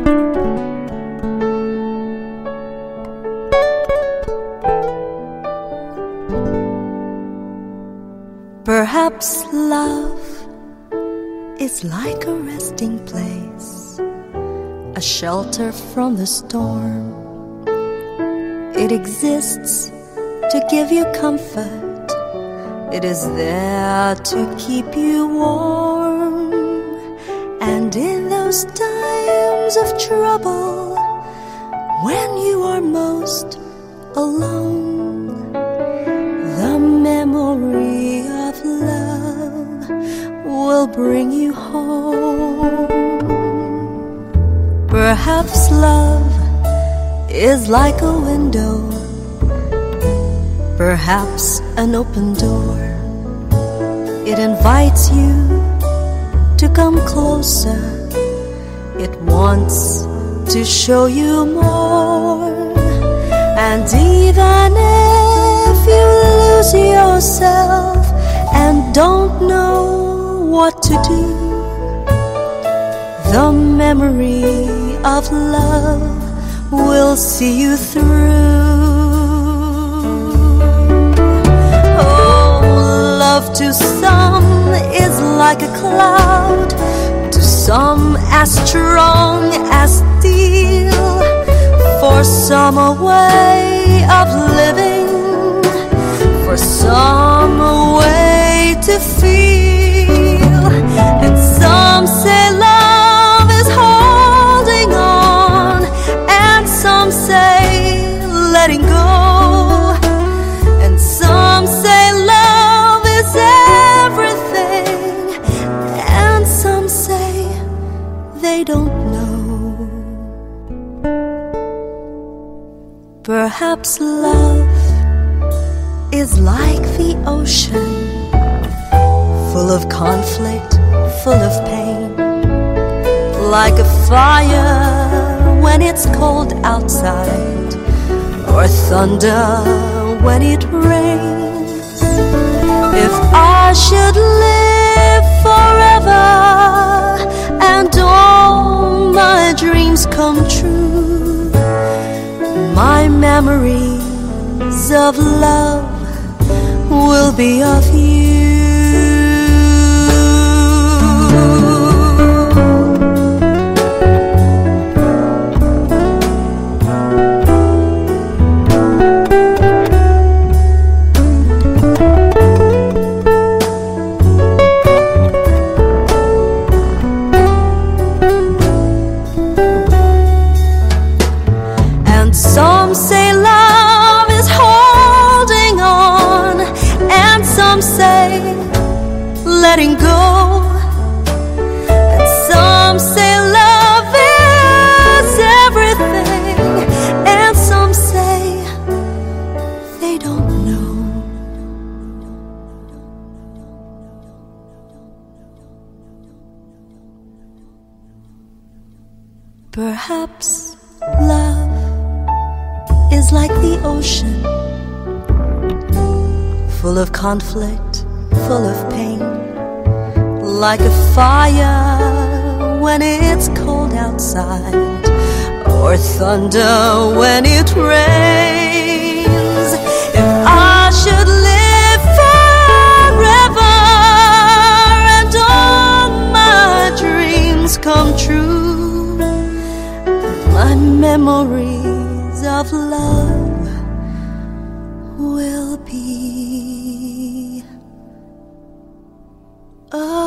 Perhaps love is like a resting place, a shelter from the storm. It exists to give you comfort. It is there to keep you warm. And in those times of trouble, when you are most alone, the memory of love will bring you home. Perhaps love is like a window, perhaps an open door. It invites you to come closer. It wants to show you more. And even if you lose yourself and don't know what to do, the memory of love will see you through. Oh, love to some is like a cloud, to some as strong as steel, for some a way of living, for some a way to feel. And some say love is holding on, and some say letting go, and some say love is everything, and some say they don't know. Perhaps love is like the ocean, full of conflict, full of pain, like a fire when it's cold outside, or thunder when it rains. If I should live forever and all my dreams come true, my memories of love will be of you. And some say love is holding on, and some say letting go, and some say love is everything, and some say they don't know. Perhaps love is like the ocean, full of conflict, full of pain, like a fire when it's cold outside, or thunder when it rains. If I should live forever and all my dreams come true, my memories of love will be